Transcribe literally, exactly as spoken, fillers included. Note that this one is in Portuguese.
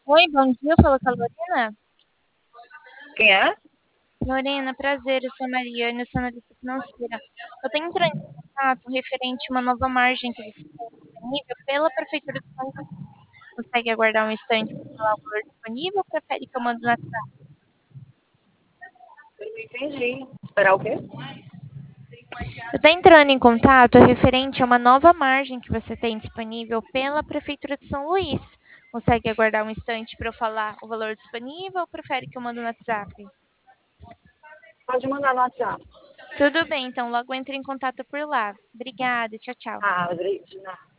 Oi, bom dia, fala com a Lorena. Quem é? Lorena, prazer, eu sou a Mariana, eu sou analista financeira. Eu tenho entrando em contato referente a uma nova margem que você tem disponível pela Prefeitura de São Luís. Consegue aguardar um instante para falar o valor disponível ou prefere que eu mando no WhatsApp? Eu não entendi. Esperar o quê? Eu estou entrando em contato referente a uma nova margem que você tem disponível pela Prefeitura de São Luís. Consegue aguardar um instante para eu falar o valor disponível ou prefere que eu mando no WhatsApp? Pode mandar no WhatsApp. Tudo bem, então logo entre em contato por lá. Obrigada, tchau, tchau. Ah, Adri, de nada.